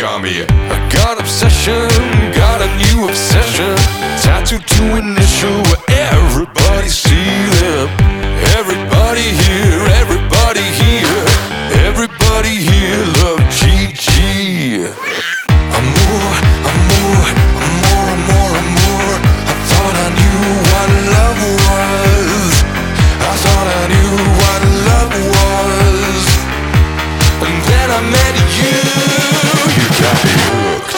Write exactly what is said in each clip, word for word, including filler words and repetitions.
got me. I got obsession, got a new obsession. Tattooed to initial where everybody see them. Everybody here, everybody here, everybody here love G G. I'm more, I'm more, I'm more, I'm more, I'm more. I thought I knew what love was. I thought I knew what love was. And then I met you. You got me hooked.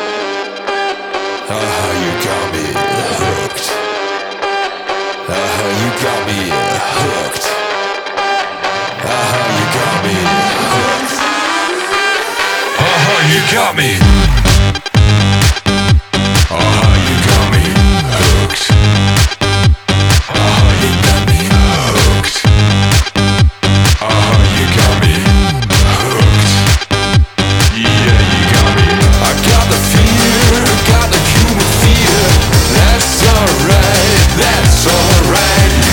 Uh-huh, you got me hooked. Uh-huh, you got me hooked. Uh-huh, you got me hooked. Uh-huh, you got me. Uh-huh, you got me hooked. Uh-huh, you got me hooked. Uh-huh, you got me hooked. Yeah, you got me. I got the fear, got the human fear. That's alright, that's alright.